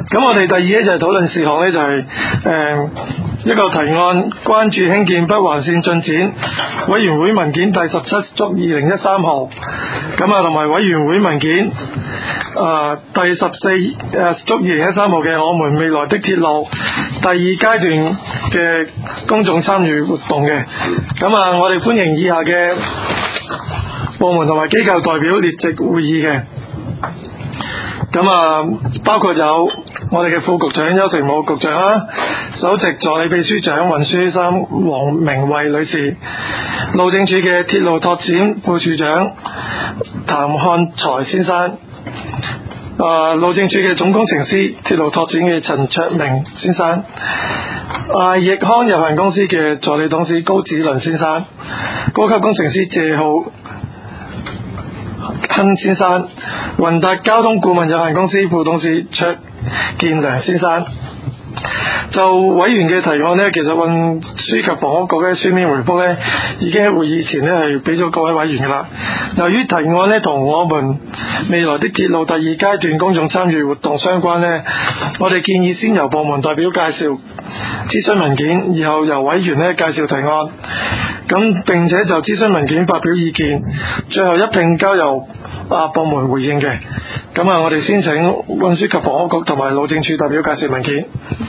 咁我哋第二咧就係討論事項咧，就係一個提案，關注興建北環線進展委員會文件第17足2013號，咁同埋委員會文件第14足2013號嘅我們未來的鐵路第二階段嘅公眾參與活動嘅。咁我哋歡迎以下嘅部門同埋機構代表列席會議嘅。咁包括有我哋嘅副局長邱成武局長啦，首席助理秘書長運輸三黃明慧女士，路政署嘅鐵路拓展副處長譚漢才先生，路政署嘅總工程師鐵路拓展嘅陳卓明先生，艾奕康有限公司嘅助理董事高子倫先生，高級工程師謝浩亨先生，雲達交通顧問有限公司副董事卓建良先生。就委員嘅提案呢，其實運輸及房屋局嘅書面回覆呢，已經喺會議前呢係俾咗各位委員噶啦。由於提案呢同我們未來的鐵路第二階段公眾參與活動相關呢，我哋建議先由部門代表介紹諮詢文件，然後由委員呢介紹提案，咁並且就諮詢文件發表意見，最後一併交由部門回應嘅。咁我哋先請運輸及房屋局同埋路政署代表介紹文件。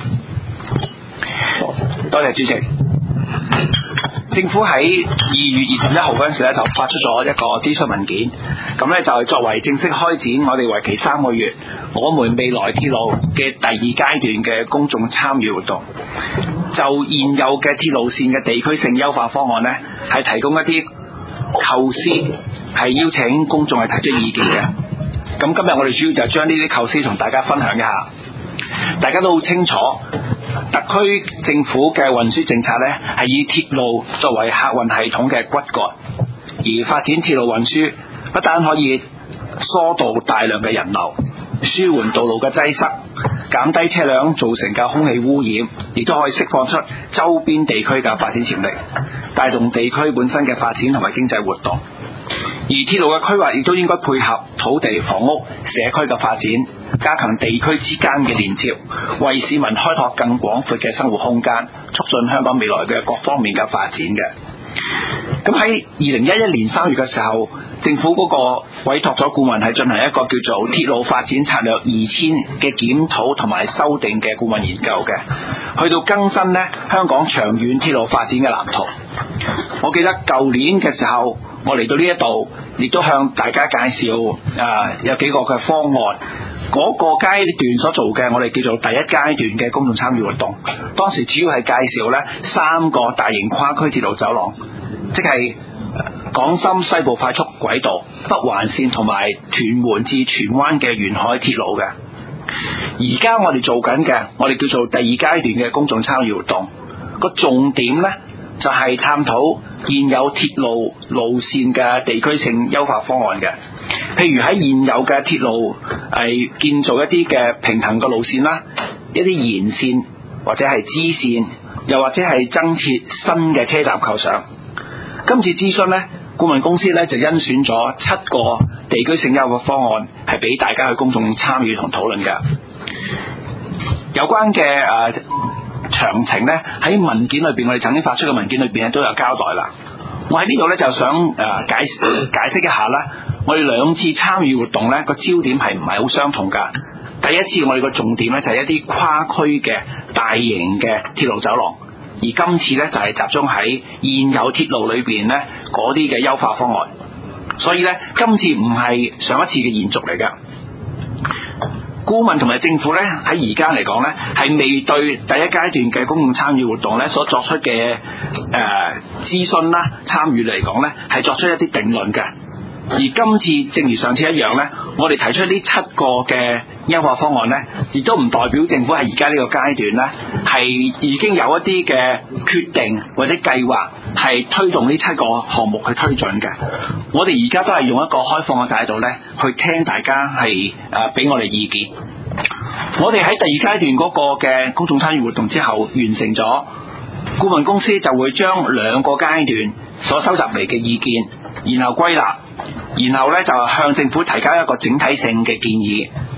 多謝主席。政府喺2月21號嗰陣時咧，就發出咗一個諮詢文件，咁咧就係作為正式開展我哋為期3個月我們未來鐵路嘅第二階段嘅公眾參與活動。就現有嘅鐵路線嘅地區性優化方案呢，係提供一啲構思，係邀請公眾係提出意見嘅。咁今日我哋主要就將呢啲構思同大家分享一下。大家都好清楚，特區政府嘅運輸政策呢，係以鐵路作為客運系統嘅骨幹，而發展鐵路運輸不但可以疏導大量嘅人流，舒緩道路嘅擠塞，減低車輛造成嘅空氣污染，亦都可以釋放出周邊地區嘅發展潛力，帶動地區本身嘅發展同埋經濟活動。而鐵路嘅規劃亦都應該配合土地、房屋、社區嘅發展，加強地區之間嘅連接，為市民開拓更廣闊嘅生活空間，促進香港未來嘅各方面嘅發展嘅。咁喺2011年3月嘅時候，政府嗰個委託咗顧問係進行一個叫做鐵路發展策略2000嘅檢討同埋修訂嘅顧問研究嘅，去到更新呢香港長遠鐵路發展嘅藍圖。我記得舊年嘅時候，我嚟到呢一度，亦都向大家介紹有幾個嘅方案。嗰個階段所做嘅，我哋叫做第一階段嘅公眾參與活動。當時主要係介紹呢3個大型跨區鐵路走廊，即係港深西部快速軌道、北環線同埋屯門至荃灣嘅沿海鐵路嘅。而家我哋做緊嘅，我哋叫做第二階段嘅公眾參與活動。個重點呢，就係探討現有鐵路路線嘅地區性優化方案嘅。譬如喺現有嘅鐵路係建造一啲嘅平衡嘅路線啦，一啲延線或者係支線，又或者係增設新嘅車站構想。今次諮詢呢，顧問公司呢就甄選咗7個地區性優化方案，係俾大家去公眾參與同討論嘅。有關嘅詳情呢，喺文件裏邊，我哋曾經發出嘅文件裏邊都有交代啦。我喺呢度呢，就想解釋一下啦。我哋2次參與活動呢，個焦點係唔係好相同㗎。第一次我哋個重點呢，就係一啲跨區嘅大型嘅鐵路走廊，而今次呢，就係集中喺現有鐵路裏邊呢嗰啲嘅優化方案。所以呢，今次唔係上一次嘅延續嚟㗎。顧問同埋政府呢，喺而家嚟講呢，係未對第一階段嘅公共參與活動呢所作出嘅諮詢啦、參與嚟講呢，係作出一啲定論嘅。而今次正如上次一樣呢，我哋提出呢7個嘅優化方案呢，亦都唔代表政府喺而家呢個階段呢，係已經有一啲嘅決定或者計劃係推動呢7個項目去推進嘅。我哋而家都係用一個開放嘅態度呢，去聽大家係俾我哋意見。我哋喺第二階段嗰個嘅公眾參與活動之後完成咗，顧問公司就會將2個階段所收集嚟嘅意見，然後歸納，然後呢就向政府提交一個整體性嘅建議。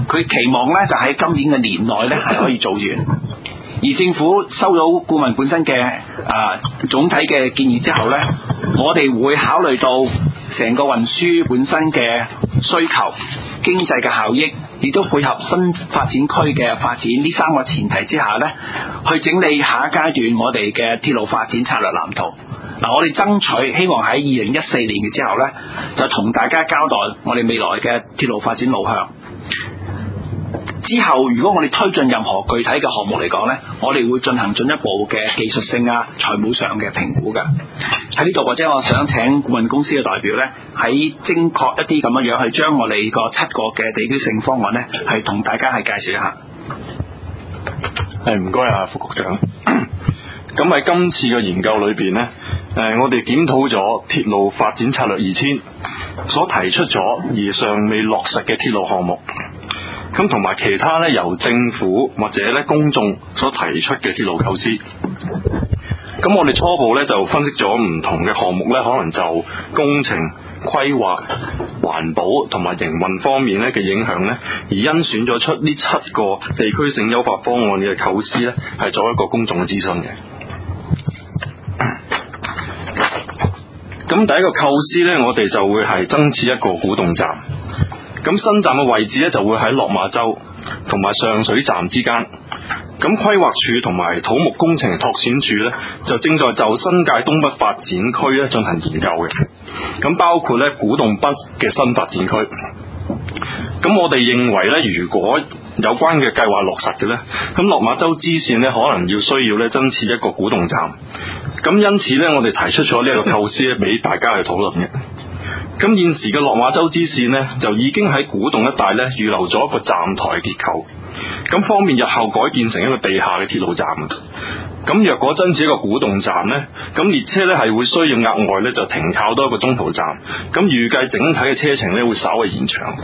佢期望咧就喺今年嘅年內咧係可以做完。而政府收到顧問本身嘅總體嘅建議之後咧，我哋會考慮到成個運輸本身嘅需求、經濟嘅效益，亦都配合新發展區嘅發展呢三個前提之下咧，去整理下一階段我哋嘅鐵路發展策略藍圖。我哋爭取希望喺2014年嘅之後咧，就同大家交代我哋未來嘅鐵路發展路向。之後如果我哋推進任何具體嘅項目嚟講呢，我哋會進行進一步嘅技術性財務上嘅評估嘅。喺呢度或者我想請顧問公司嘅代表呢，喺精確一啲咁樣去將我哋個7個嘅地區性方案呢，係同大家係介紹一下。 唔該副局長。咁喺今次嘅研究裏邊呢，我哋檢討咗鐵路發展策略2000所提出咗而尚未落實嘅鐵路項目。咁同埋其他咧由政府或者咧公眾所提出嘅鐵路構思，咁我哋初步咧就分析咗唔同嘅項目咧，可能就工程規劃、環保同埋營運方面咧嘅影響咧，而甄選咗出呢7個地區性優化方案嘅構思咧，係做一個公眾嘅諮詢嘅。咁第一個構思咧，我哋就會係增設一個古洞站。咁新站嘅位置咧就會喺落馬洲同埋上水站之間。咁規劃署同埋土木工程拓展署咧就正在就新界東北發展區咧進行研究嘅。咁包括咧古洞北嘅新發展區。咁我哋認為咧，如果有關嘅計劃落實嘅咧，咁落馬洲支線咧可能要需要咧增設一個古洞站。咁因此咧，我哋提出咗呢一個構思咧俾大家去討論嘅。咁現時嘅落馬洲支線呢，就已經喺古洞一帶呢預留咗一個站台結構，咁方便日後改建成一個地下嘅鐵路站。咁若果真係一個古洞站呢，咁列車呢係會需要額外呢就停靠多一個中途站，咁預計整體嘅車程呢會稍為延長。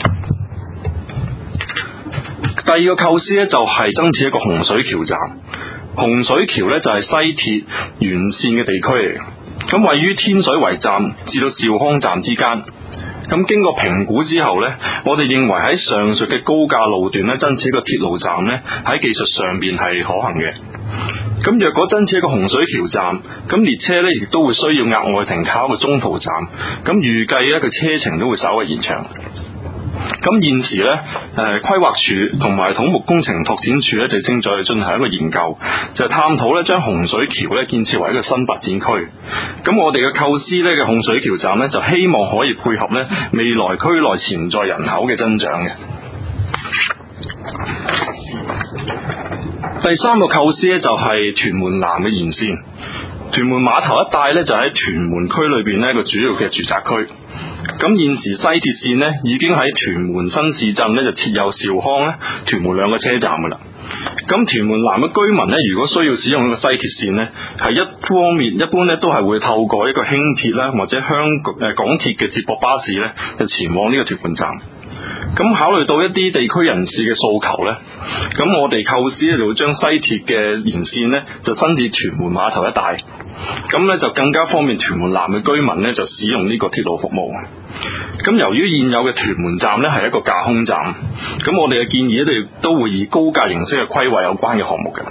第二個構思呢，就係增設一個洪水橋站，洪水橋呢就係西鐵沿線嘅地區嚟。咁位於天水圍站至到兆康站之間，咁經過評估之後呢，我哋認為喺上述嘅高架路段呢，增設一個鐵路站呢，喺技術上邊係可行嘅。咁若果增設一個洪水橋站，咁列車呢亦都會需要額外停靠一個中途站，咁預計一個車程都會稍為延長。咁現時呢，規劃署同埋土木工程拓展署呢，就正在進行一個研究，就係探討呢將洪水橋呢建設為一個新發展區。咁我哋嘅構思呢嘅洪水橋站呢，就希望可以配合呢未來區內潛在人口嘅增長嘅。第三個構思呢，就係屯門南嘅延線。屯門碼頭一帶呢，就喺屯門區裏邊呢一個主要嘅住宅區。咁現時西鐵線呢已經喺屯門新市鎮呢就設有兆康呢、屯門兩個車站噶啦。咁屯門南嘅居民呢，如果需要使用呢個西鐵線呢，係一方面一般呢都係會透過一個輕鐵啦，或者港鐵嘅接駁巴士呢，就前往呢個屯門站。咁考慮到一啲地區人士嘅訴求呢，咁我哋構思呢就會將西鐵嘅延線呢就伸至屯門碼頭一帶，咁呢就更加方便屯門南嘅居民呢就使用呢個鐵路服務。咁由於現有嘅屯門站呢係一個架空站，咁我哋嘅建議呢都會以高架形式嘅規劃有關嘅項目嘅。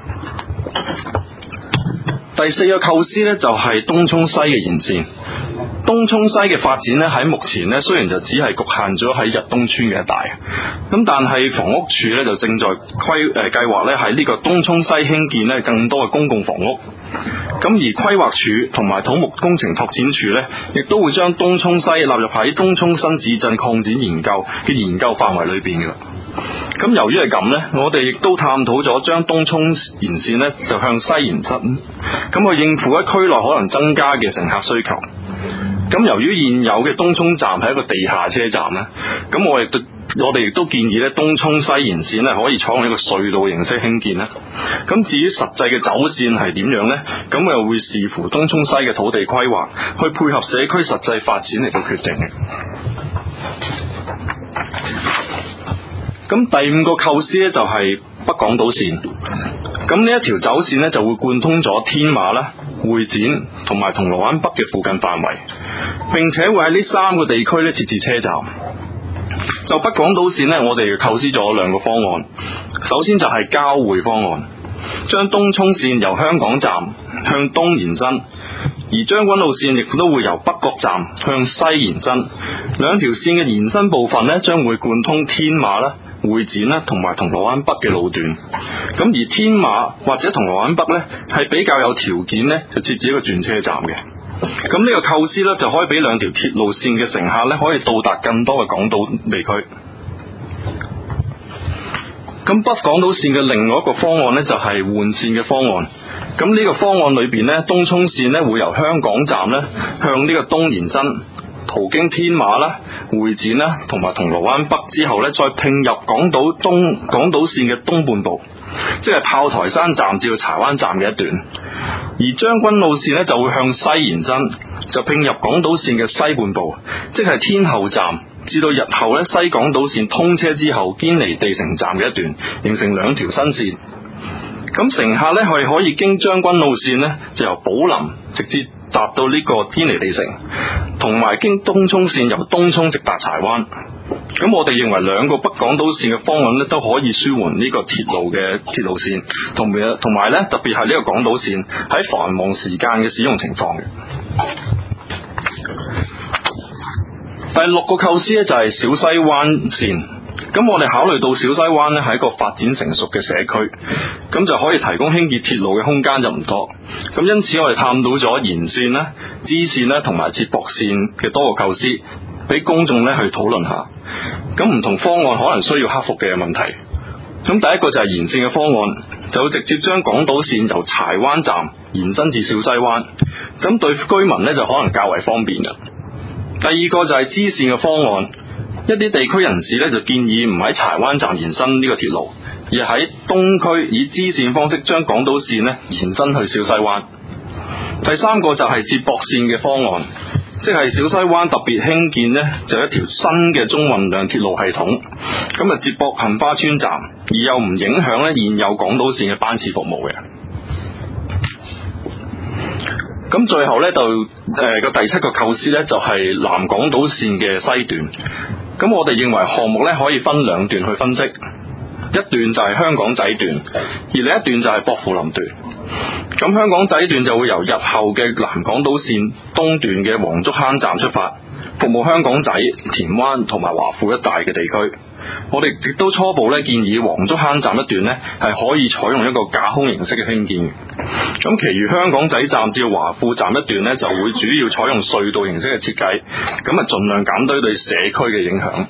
第四個構思呢，就係東涌西嘅延線。東涌西嘅發展呢，喺目前呢雖然就只係局限咗喺日東村嘅一帶，咁但係房屋署呢就正在計劃呢喺呢個東涌西興建呢更多嘅公共房屋。咁而規劃署同埋土木工程拓展署呢，亦都會將東涌西納入喺東涌新市鎮擴展研究嘅研究範圍裏邊嘅。咁由於係咁呢，我哋亦都探討咗將東涌延線呢就向西延伸，咁去應付喺區內可能增加嘅乘客需求。咁由於現有嘅東涌站係一個地下車站呢，咁我哋亦都建議呢東涌西延線呢可以採用一個隧道形式興建啦。咁至於實際嘅走線係點樣呢？咁又會視乎東涌西嘅土地規劃，去配合社區實際發展嚟到決定嘅。咁第5個構思呢，就係北港島線。咁呢一條走線呢，就會貫通咗天馬啦、會展同埋銅鑼灣北嘅附近範圍，並且會喺呢3個地區呢設置車站。 就北港島線呢，我哋構思咗兩個方案。首先就係交匯方案，將東涌線由香港站向東延伸，而將軍澳線亦都會由北角站向西延伸。兩條線嘅延伸部分呢，將會貫通天馬啦、會展啦同埋銅鑼灣北嘅路段。咁而天馬或者銅鑼灣北呢，係比較有條件呢，就設置一個轉車站嘅。咁呢個構思呢，就可以俾兩條鐵路線嘅乘客呢，可以到達更多嘅港島地區。咁北港島線嘅另外一個方案呢，就係換線嘅方案。咁呢個方案裏邊呢，東涌線呢會由香港站呢向呢個東延伸，途經天馬啦、會展啦同埋銅鑼灣北之後呢，再併入港島線嘅東半部，即係炮台山站至到柴灣站嘅一段。而將軍澳線呢就會向西延伸，就併入港島線嘅西半部，即係天后站至到日後呢西港島線通車之後堅尼地城站嘅一段，形成兩條新線。咁乘客呢係可以經將軍澳線呢就由寶林直接達到呢個堅尼地城，同埋經東涌線由東涌直達柴灣。咁我哋認為兩個北港島線嘅方案呢都可以舒緩呢個鐵路線，同埋呢特別係呢個港島線喺繁忙時間嘅使用情況嘅。第六個構思呢就係小西灣線。咁我哋考慮到小西灣呢係一個發展成熟嘅社區，咁就可以提供興建鐵路嘅空間就唔多。咁因此我哋探討咗延線啦、支線啦同埋接駁線嘅多個構思，俾公眾呢去討論下。咁唔同方案可能需要克服嘅問題。咁第一個就係延線嘅方案，就會直接將港島線由柴灣站延伸至小西灣，咁對居民呢就可能較為方便嘅。第二個就係支線嘅方案。一啲地區人士咧就建議唔喺柴灣站延伸呢個鐵路，而喺東區以支線方式將港島線咧延伸去小西灣。第三個就係接駁線嘅方案，即係小西灣特別興建呢就一條新嘅中運量鐵路系統，咁啊接駁杏花邨站，而又唔影響咧現有港島線嘅班次服務嘅。咁最後咧就個第七個構思咧就係南港島線嘅西段。咁我哋認為項目咧可以分兩段去分析，一段就係香港仔段，而另一段就係薄扶林段。咁香港仔段就會由日後嘅南港島線東段嘅黃竹坑站出發，服務香港仔、田灣同埋華富一帶嘅地區。我哋亦都初步咧建議黃竹坑站一段呢係可以採用一個架空形式嘅興建嘅。咁其餘香港仔站至華富站一段呢就會主要採用隧道形式嘅設計，咁啊盡量減低對社區嘅影響。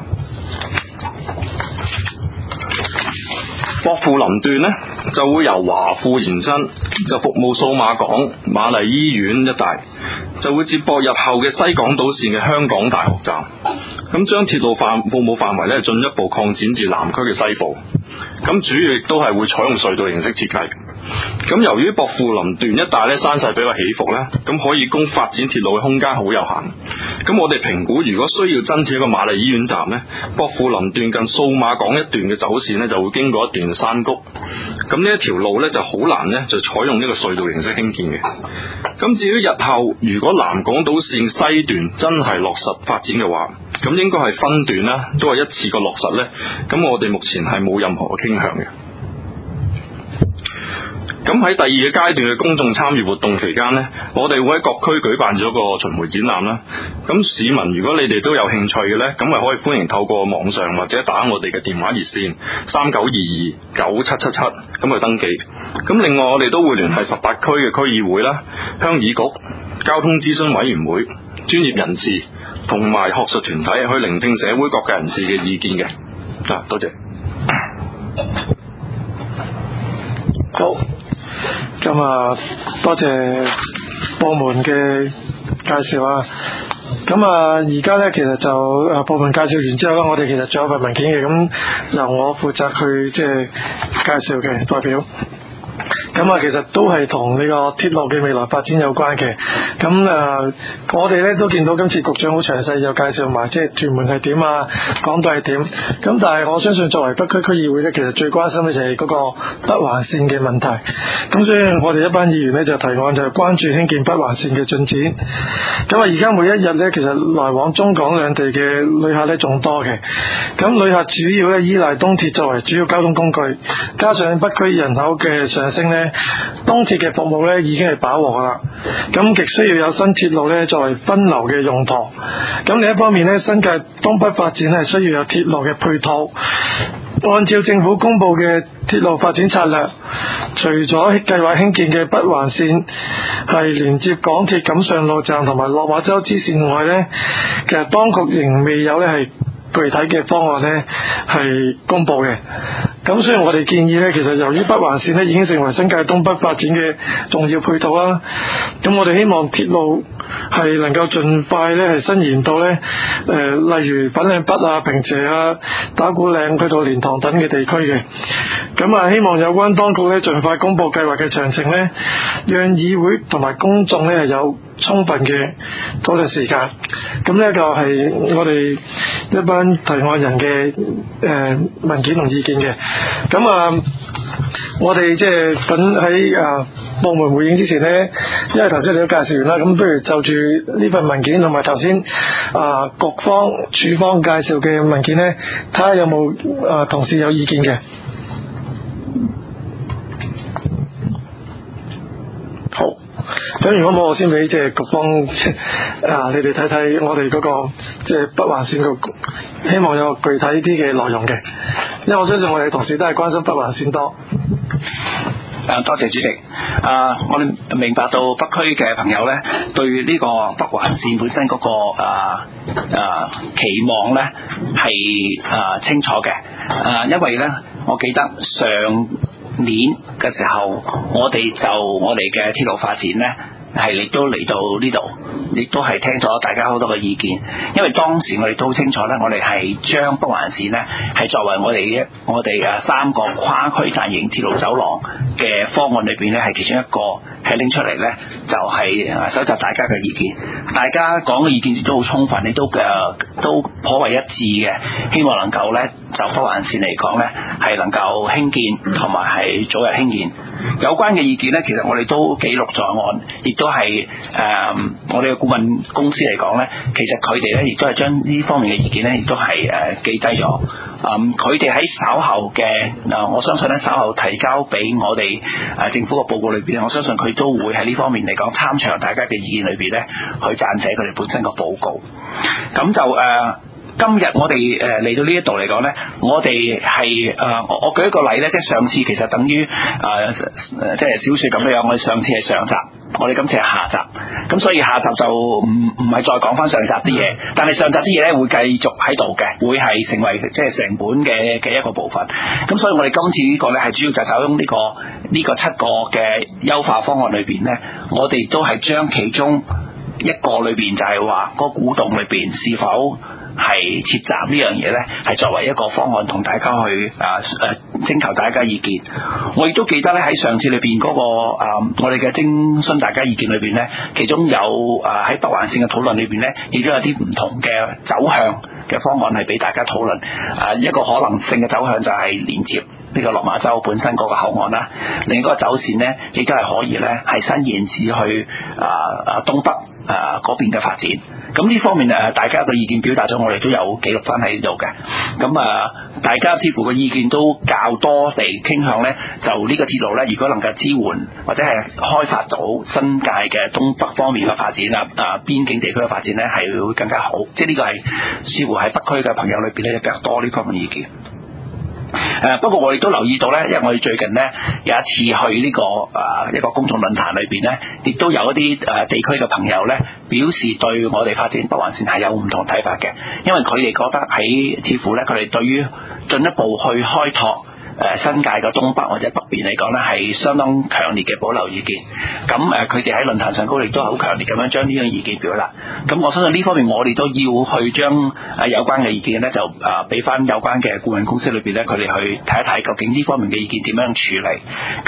薄扶林段呢就會由華富延伸，就服務數碼港、瑪麗醫院一帶，就會接駁日後嘅西港島線嘅香港大學站，咁將鐵路服務範圍咧進一步擴展至南區嘅西部，咁主要亦都係會採用隧道形式設計。咁由於薄扶林段一帶咧山勢比較起伏咧，咁可以供發展鐵路嘅空間好有限。咁我哋評估如果需要增設一個瑪麗醫院站咧，薄扶林段近數碼港一段嘅走線咧就會經過一段山谷，咁呢一條路咧就好難咧就採用呢個隧道形式興建嘅。咁至於日後如果南港島線西段真係落實發展嘅話，咁應該係分段啦，都係一次過落實咧。咁我哋目前係冇任何嘅傾向嘅。咁喺第二個階段嘅公眾參與活動期間呢，我哋會喺各區舉辦咗個巡迴展覽啦。咁市民如果你哋都有興趣嘅呢，咁咪可以歡迎透過網上或者打我哋嘅電話熱線39229777咁去登記。咁另外我哋都會聯繫18區嘅區議會啦、鄉議局、交通諮詢委員會、專業人士同埋學術團體去聆聽社會各界人士嘅意見嘅。多謝。 好。咁多謝部門嘅介紹啊。咁而家呢，其實就部門介紹完之後呢，我哋其實仲有份文件嘅，咁由我負責去即係介紹嘅代表。 咁其實都係同呢個鐵路嘅未來發展有關嘅。咁我哋咧都見到今次局長好詳細又介紹埋即係屯門係點啊，港島係點。咁但係我相信作為北區區議會咧，其實最關心嘅就係嗰個北環線嘅問題。咁所以我哋一班議員咧就提案就係關注興建北環線嘅進展。咁而家每一日咧，其實來往中港兩地嘅旅客咧仲多嘅。咁旅客主要咧依賴東鐵作為主要交通工具，加上北區人口嘅上升咧，東鐵嘅服務咧已經係飽和啦。咁極需要有新鐵路咧作為分流嘅用途。咁另一方面咧，新界東北發展係需要有鐵路嘅配套。按照政府公布嘅鐵路發展策略，除咗計劃興建嘅北環線係連接港鐵錦上路站同埋落馬洲支線外呢，其實當局仍未有呢係具體嘅方案呢係公布嘅。咁所以我哋建議呢，其實由於北環線呢已經成為新界東北發展嘅重要配套啦，咁我哋希望鐵路係能夠盡快咧係伸延到咧例如粉嶺北啊、坪輋啊、打鼓嶺去到蓮塘等嘅地區嘅。咁希望有關當局咧盡快公布計劃嘅詳情咧，讓議會同埋公眾咧係有充分嘅討論時間。咁呢就係我哋一班提案人嘅文件同意見嘅。咁我哋即係等喺部門回應之前呢，因為頭先你都介紹完啦，咁不如就住呢份文件同埋頭先局方處方介紹嘅文件呢，睇下有冇同事有意見嘅。好，咁如果冇，我先俾即係局方你哋睇睇我哋嗰個即係北環線個，希望有具體啲嘅內容嘅，因為我相信我哋同事都係關心北環線多。 多謝主席。我哋明白到北區嘅朋友咧，對呢個北環線本身嗰個期望咧係清楚嘅。因為咧，我記得上年嘅時候，我哋嘅鐵路發展咧係亦都嚟到呢度，亦都係聽咗大家好多嘅意見。因為當時我哋都好清楚咧，我哋係將北環線咧係作為我哋3個跨區大型鐵路走廊嘅方案裏邊咧，係其中一個係拎出嚟咧，就係搜集大家嘅意見。大家講嘅意見都好充分，亦都頗為一致嘅，希望能夠咧就北環線嚟講咧係能夠興建同埋係早日興建。有關嘅意見咧，其實我哋都記錄在案，亦都係我哋嘅顧問公司嚟講咧，其實佢哋咧亦都係將呢方面嘅意見咧，亦都係記低咗。佢哋喺稍後嘅我相信咧稍後提交俾我哋政府嘅報告裏邊，我相信佢都會喺呢方面嚟講參詳大家嘅意見裏邊咧，去撰寫佢哋本身嘅報告。咁就今日我哋嚟到呢一度嚟講咧，我哋係我舉一個例咧，即係上次其實等於即係小說咁樣，我哋上次係上集，我哋今次係下集，咁所以下集就唔係再講翻上集啲嘢，但係上集啲嘢咧會繼續喺度嘅，會係成為即係成本嘅一個部分。咁所以我哋今次呢個咧係主要就走呢個7個嘅優化方案裏邊咧，我哋都係將其中一個裏邊就係話個古洞裏邊是否係鐵站呢樣嘢呢，係作為一個方案同大家去徵求大家意見。我亦都記得咧喺上次裏邊嗰個我哋嘅徵詢大家意見裏邊呢，其中有喺北環線嘅討論裏邊呢，亦都有啲唔同嘅走向嘅方案係俾大家討論。一個可能性嘅走向就係連接呢個落馬洲本身嗰個口岸啦，另一個走線呢，亦都係可以呢，係伸延至去東北嗰邊嘅發展。咁呢方面大家嘅意見表達咗，我哋都有記錄翻喺呢度嘅。咁大家似乎嘅意見都較多地傾向呢，就呢個鐵路呢，如果能夠支援或者係開發到新界嘅東北方面嘅發展邊境地區嘅發展呢，係會更加好。即係呢個係似乎喺北區嘅朋友裏邊呢，比較多呢方面意見。不過我哋都留意到呢，因為我哋最近呢有一次去呢個一個公眾論壇裏邊呢，亦都有一啲地區嘅朋友呢表示對我哋發展北環線係有唔同睇法嘅，因為佢哋覺得似乎呢，佢哋對於進一步去開拓新界嘅東北或者北邊嚟講呢，係相當強烈嘅保留意見。咁佢哋喺論壇上高亦都好強烈咁樣將呢樣意見表達。咁我相信呢方面我哋都要去將有關嘅意見呢，就俾翻有關嘅顧問公司裏邊呢，佢哋去睇一睇究竟呢方面嘅意見點樣處理。咁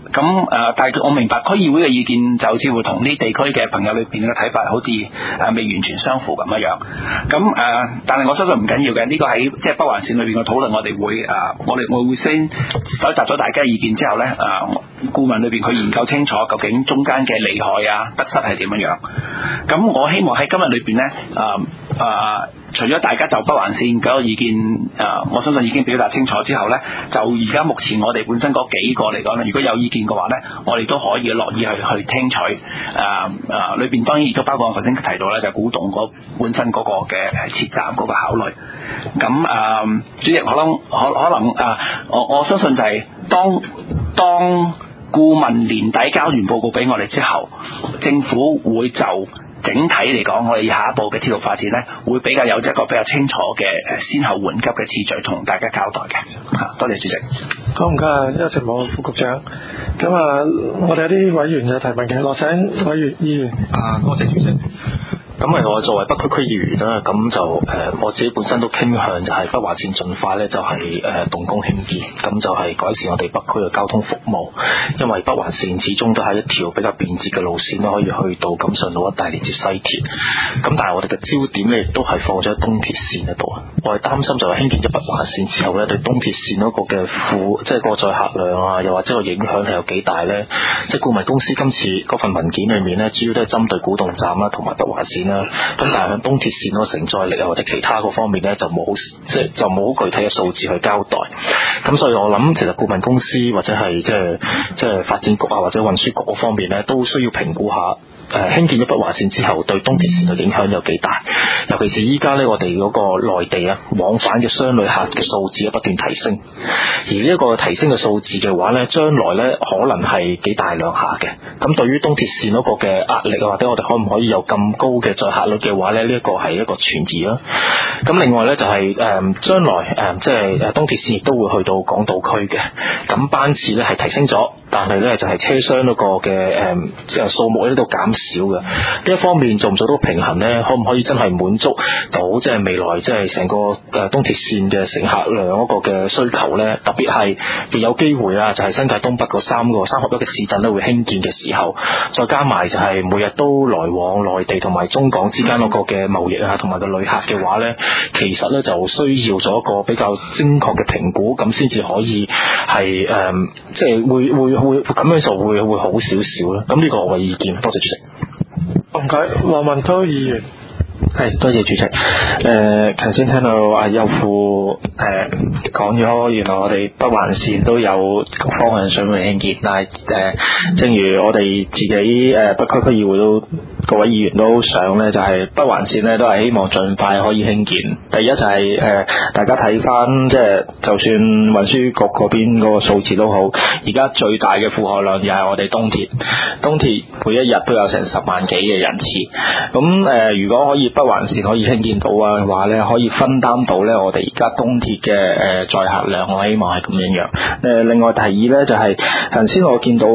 但係我明白區議會嘅意見就似乎同呢地區嘅朋友裏邊嘅睇法好似未完全相符咁樣。但係我相信唔緊要嘅，呢個喺即係北環線裏邊嘅討論，我哋會我會先搜集咗大家意見之後咧，顧問裏邊佢研究清楚究竟中間嘅利害啊得失係點樣。咁我希望喺今日裏邊咧除咗大家就北環線嗰個意見我相信已經表達清楚之後呢，就而家目前我哋本身嗰幾個嚟講咧，如果有意見嘅話呢，我哋都可以樂意去聽取。裏邊當然亦都包括我頭先提到呢，就古洞嗰本身嗰個嘅設站嗰個考慮。咁主席可能我相信就係當顧問年底交完報告俾我哋之後，政府會就整體嚟講，我哋下一步嘅鐵路發展呢，會比較有一個比較清楚嘅先後緩急嘅次序同大家交代嘅。多謝主席。 好，唔該，邱誠武副局長。咁我哋有啲委員有提問嘅，落請委員議員。 多謝主席。咁我作為北區區議員啦，咁就我自己本身都傾向就係北環線盡快咧，就係動工興建，咁就係改善我哋北區嘅交通服務。因為北環線始終都係一條比較便捷嘅路線啦，可以去到錦上路一帶連接西鐵。咁但係我哋嘅焦點咧，亦都係放咗喺東鐵線嗰度啊。我係擔心就係興建咗北環線之後咧，對東鐵線嗰個嘅即係個載客量啊，又或者個影響係有幾大咧？即係顧問公司今次嗰份文件裏面咧，主要都係針對古洞站啦，同埋北環線。咁但係喺東鐵線嗰個承載力啊，或者其他嗰方面咧，就冇具體嘅數字去交代。咁所以我諗，其實顧問公司或者係即係發展局啊，或者運輸局嗰方面咧，都需要評估下。興建咗北環線之後對東鐵線嘅影響有幾大？尤其是依家呢，我哋嗰個內地往返嘅商旅客嘅數字不斷提升，而呢一個提升嘅數字嘅話呢，將來呢可能係幾大量下嘅。咁對於東鐵線嗰個嘅壓力，或者我哋可唔可以有咁高嘅載客率嘅話呢？呢一個係一個存疑啦。咁另外呢，就係將來即係東鐵線亦都會去到港島區嘅，咁班次呢係提升咗，但係呢就係車廂嗰個嘅數目呢都減少嘅。呢一方面做唔做到平衡呢？可唔可以真係滿足到即係未來即係成個東鐵線嘅乘客量嗰個嘅需求呢？特別係亦有機會就係新界東北嗰三合一嘅市鎮咧會興建嘅時候，再加埋就係每日都來往內地同埋中港之間嗰個嘅貿易同埋個旅客嘅話呢，其實呢就需要做一個比較精確嘅評估，咁先至可以係即係會咁樣做會好少少啦。咁呢個我嘅意見，多謝主席。 唔該，黃文滔議員。 係，多謝主席。頭先聽到阿邱副講咗，原來我哋北環線都有方向上面興建，但係正如我哋自己北區區議會都各位議員都想咧，就係北環線咧都係希望盡快可以興建。第一就係大家睇翻即係就算運輸局嗰邊嗰個數字都好，而家最大嘅負荷量又係我哋東鐵每一日都有成10萬幾嘅人次。咁如果可以北環線可以興建到嘅話咧，可以分擔到咧我哋而家東鐵嘅載客量，我希望係咁樣。另外第二咧就係頭先我見到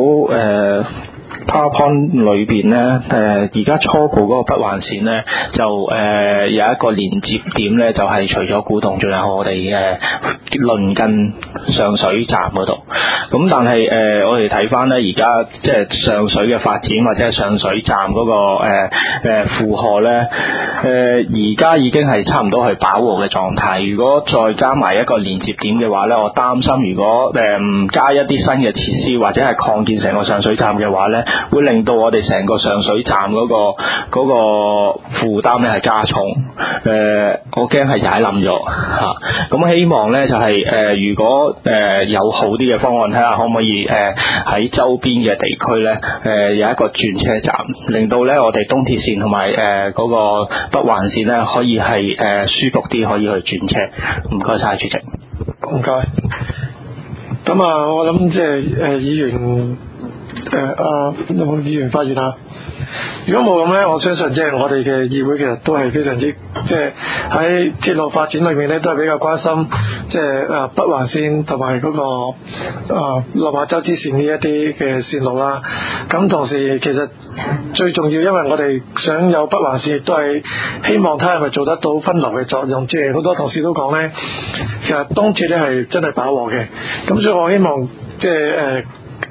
PowerPoint 裏邊咧，而家初步嗰個北環線咧，就有一個連接點咧，就係除咗古洞，仲有我哋鄰近上水站嗰度。咁但係我哋睇翻咧，而家即係上水嘅發展或者係上水站嗰個負荷咧，而家已經係差唔多係飽和嘅狀態。如果再加埋一個連接點嘅話咧，我擔心如果唔加一啲新嘅設施或者係擴建成個上水站嘅話咧，會令到我哋成個上水站嗰個負擔咧係加重，我驚係踩冧咗嚇。咁希望咧就係如果有好啲嘅方案，睇下可唔可以喺周邊嘅地區咧有一個轉車站，令到咧我哋東鐵線同埋嗰個北環線咧可以係舒服啲，可以去轉車。唔該晒，主席。 唔該。咁我諗即係議員。有冇議員發言啊？如果冇咁咧，我相信即係我哋嘅議會其實都係非常之即係喺鐵路發展裏面咧，都係比較關心即係北環線同埋嗰個落馬洲支線呢一啲嘅線路啦。咁同時其實最重要，因為我哋想有北環線，亦都係希望睇下係咪做得到分流嘅作用。即係好多同事都講咧，其實東鐵咧係真係飽和嘅。咁所以我希望即係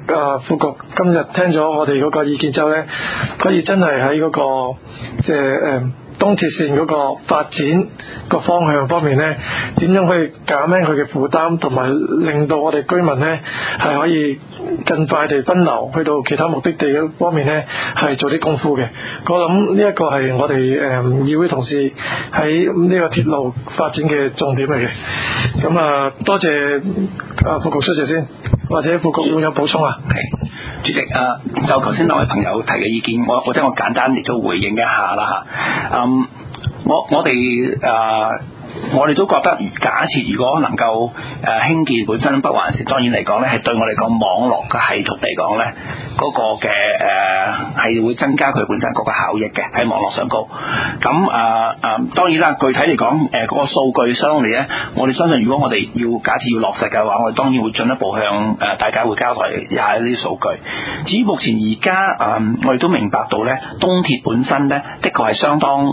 副局今日聽咗我哋嗰個意見之後咧，可以真係喺嗰個即係東鐵線嗰個發展個方向方面咧，點樣去減輕佢嘅負擔，同埋令到我哋居民咧係可以更快地分流去到其他目的地嗰方面咧，係做啲功夫嘅。我諗呢一個係我哋議會同事喺呢個鐵路發展嘅重點嚟嘅。咁啊，多謝副局出席先，或者副局會有補充啊？ 係，主席就頭先兩位朋友提嘅意見，我簡單亦都回應一下啦嚇。我哋都覺得，假設如果能夠興建本身北環線，當然嚟講咧，係對我哋個網絡嘅系統嚟講咧，嗰個嘅係會增加佢本身嗰個效益嘅喺網絡上高。咁當然啦，具體嚟講嗰個數據相嚟咧，我哋相信如果我哋假設要落實嘅話，我哋當然會進一步向大家會交代一下呢啲數據。至於目前而家我哋都明白到咧，東鐵本身咧，的確係相當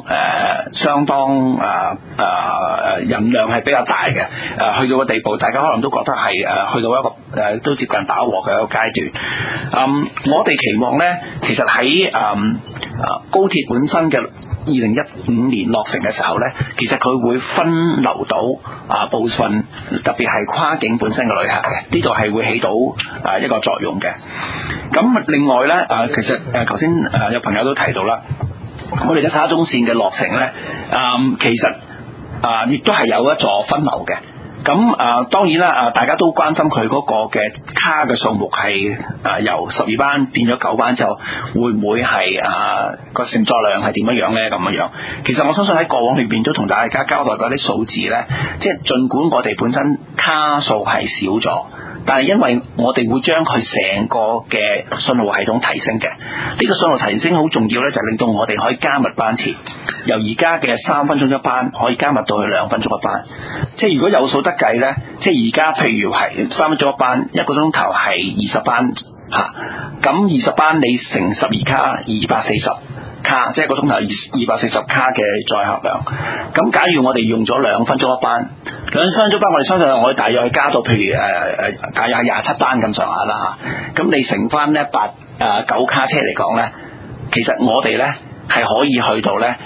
人量係比較大嘅，去到個地步，大家可能都覺得係去到一個都接近飽和嘅一個階段。我哋期望咧，其實喺高鐵本身嘅2015年落成嘅時候咧，其實佢會分流到部分，特別係跨境本身嘅旅客嘅，呢度係會起到一個作用嘅。咁另外咧，其實頭先有朋友都提到啦，我哋嘅沙中線嘅落成咧，其實亦都係有一座分流嘅。咁當然啦，大家都關心佢嗰個嘅卡嘅數目係由12班變咗9班之後，會唔會係個承載量係點樣咧？咁樣，其實我相信喺過往裏邊都同大家交代過啲數字咧，即係儘管我哋本身卡數係少咗，但係因為我哋會將佢成個嘅信號系統提升嘅，呢個信號提升好重要咧，就係令到我哋可以加密班次，由而家嘅3分鐘一班可以加密到去2分鐘一班。即係如果有數得計咧，即係而家譬如係3分鐘一班，一個鐘頭係20班嚇，咁20班你乘12卡240卡，即係一個鐘頭240卡嘅載客量。咁假如我哋用咗2分鐘一班，2分鐘一班我哋相信我哋大約係加到譬如大約係27班咁上下啦嚇。咁你乘翻咧9卡車嚟講咧，其實我哋咧係可以去到咧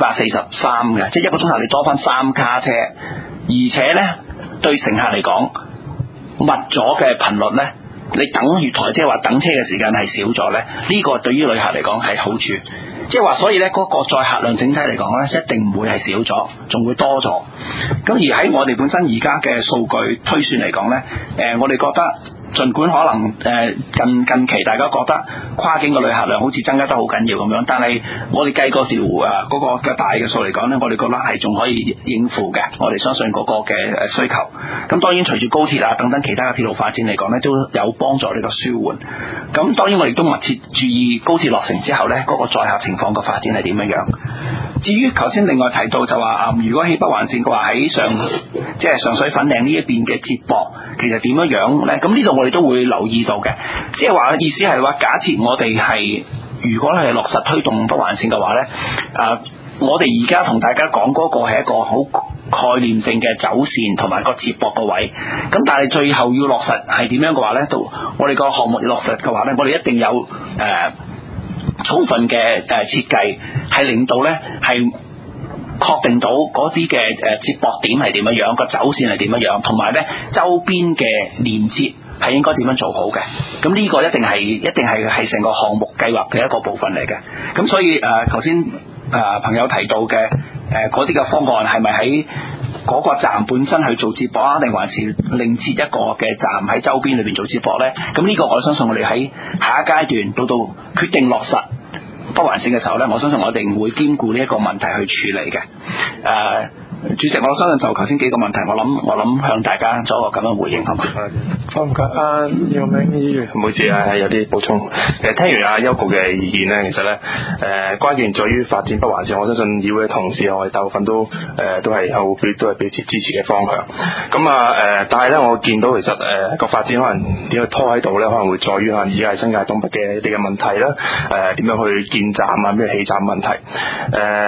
243嘅，即係一個鐘頭你多翻3卡車。而且咧，對乘客嚟講，密咗嘅頻率咧，你等月台即係話等車嘅時間係少咗咧，呢個對於旅客嚟講係好處。即係話，所以咧嗰個載客量整體嚟講咧，一定唔會係少咗，仲會多咗。咁而喺我哋本身而家嘅數據推算嚟講咧，我哋覺得。儘管可能近期大家覺得跨境嘅旅客量好似增加得好緊要咁樣，但係我哋計嗰條嗰個嘅大嘅數嚟講呢，我哋覺得係仲可以應付嘅。我哋相信嗰個嘅需求。咁當然隨住高鐵等等其他嘅鐵路發展嚟講呢，都有幫助呢個舒緩。咁當然我哋都密切注意高鐵落成之後呢，嗰個載客情況嘅發展係點樣。至於頭先另外提到就話如果起北環線嘅話，喺即係上水粉嶺呢一邊嘅接駁，其實點樣呢？咁呢度我哋都會留意到嘅，即係話意思係話，假設我哋係如果係落實推動北環線嘅話呢，我哋而家同大家講嗰個係一個好概念性嘅走線同埋個接駁個位，咁但係最後要落實係點樣嘅話呢？到我哋個項目要落實嘅話呢，我哋一定有充分嘅設計，係令到呢係確定到嗰啲嘅接駁點係點樣，個走線係點樣，同埋呢周邊嘅連接係應該點樣做好嘅。咁呢個一定係成個項目計劃嘅一個部分嚟嘅。咁所以頭先朋友提到嘅嗰啲嘅方案係咪喺嗰個站本身去做接駁啊，定還是另設一個嘅站喺周邊裏邊做接駁呢？咁呢個我相信我哋喺下一階段到決定落實北環線嘅時候呢，我相信我哋會兼顧呢一個問題去處理嘅。主席，我相信就頭先幾個問題，我諗向大家做一個咁樣回應，好嘛？ 好唔該，姚明議員。 唔好意思啊，有啲補充。其實聽完邱局嘅意見咧，其實咧關鍵在於發展北環線，我相信議會嘅同事我哋大部分都係俾支持嘅方向。咁但係咧，我見到其實個發展可能點樣拖喺度咧，可能會在於可能而家係新界東北嘅一啲嘅問題啦，點樣去建站啊，咩起站問題。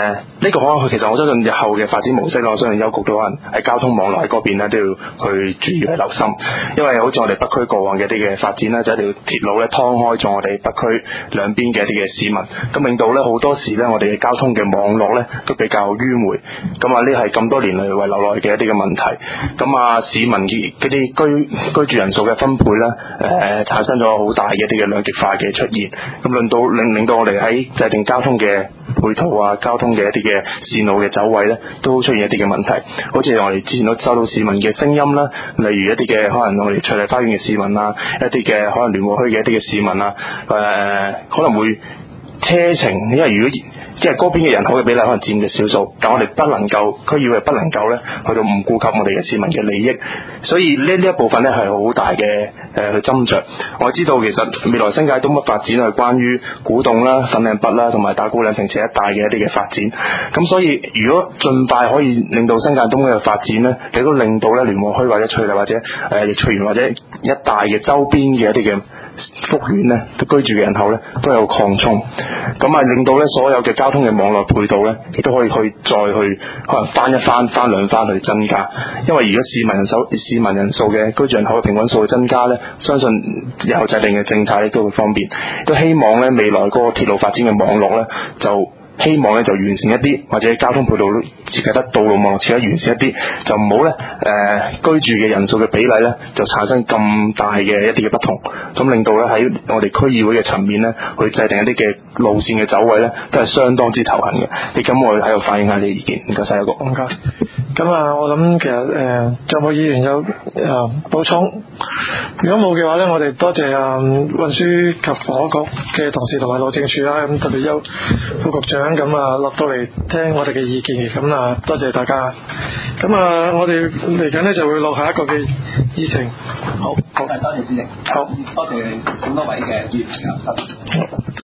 呢個可能其實我相信日後嘅發展模式，我相信優局都可能喺交通網絡喺嗰邊咧都要去注意去留心，因為好似我哋北區過往嘅啲嘅發展咧，就一條鐵路咧劏開咗我哋北區兩邊嘅一啲嘅市民，咁令到咧好多時咧我哋嘅交通嘅網絡咧都比較迂迴，咁啊呢係咁多年嚟遺留落嚟嘅一啲嘅問題，咁啊市民嘅嗰啲居住人數嘅分配咧產生咗好大嘅一啲嘅兩極化嘅出現，咁令到我哋喺制定交通嘅配套啊，交通嘅一啲嘅線路嘅走位咧，都出現一啲嘅問題。好似我哋之前都收到市民嘅聲音啦，例如一啲嘅可能我哋翠麗花園嘅市民啊，一啲嘅可能聯和墟嘅一啲嘅市民啊，可能會車程，因為如果即係嗰邊嘅人口嘅比例可能佔嘅少數，但我哋不能夠區議會不能夠咧去到唔顧及我哋嘅市民嘅利益，所以呢一部分咧係好大嘅去斟酌。我知道其實未來新界東北發展係關於古洞啦、粉嶺北啦同埋打鼓嶺平斜一帶嘅一啲嘅發展，咁所以如果盡快可以令到新界東嘅發展咧，亦都令到咧聯和墟或者翠麗或者翠園或者一帶嘅周邊嘅一啲嘅福苑咧，居住嘅人口咧都有擴充，咁啊令到咧所有嘅交通嘅網絡配套咧，亦都可以再去可能翻兩番去增加。因為如果市民人數嘅居住人口嘅平均數去增加咧，相信以後制定嘅政策咧都會方便。都希望咧未來嗰個鐵路發展嘅網絡咧就。希望咧就完善一啲，或者交通配套設計得道路網絡設計完善一啲，就唔好咧居住嘅人數嘅比例咧就產生咁大嘅一啲嘅不同，咁令到咧喺我哋區議會嘅層面咧去制定一啲嘅路線嘅走位咧都係相當之頭痕嘅。你咁我喺度反映下你嘅意見，唔該晒一個。 唔該。咁啊，我諗其實仲有冇議員有補充？如果冇嘅話咧，我哋多謝運輸及房屋局嘅同事同埋路政署啦，咁特別邱副局長咁啊落到嚟聽我哋嘅意見嘅，咁啊多謝大家。咁啊，我哋嚟緊咧就會落下一個嘅議程。 好，多謝主席。好，多謝咁多位嘅議員朋友。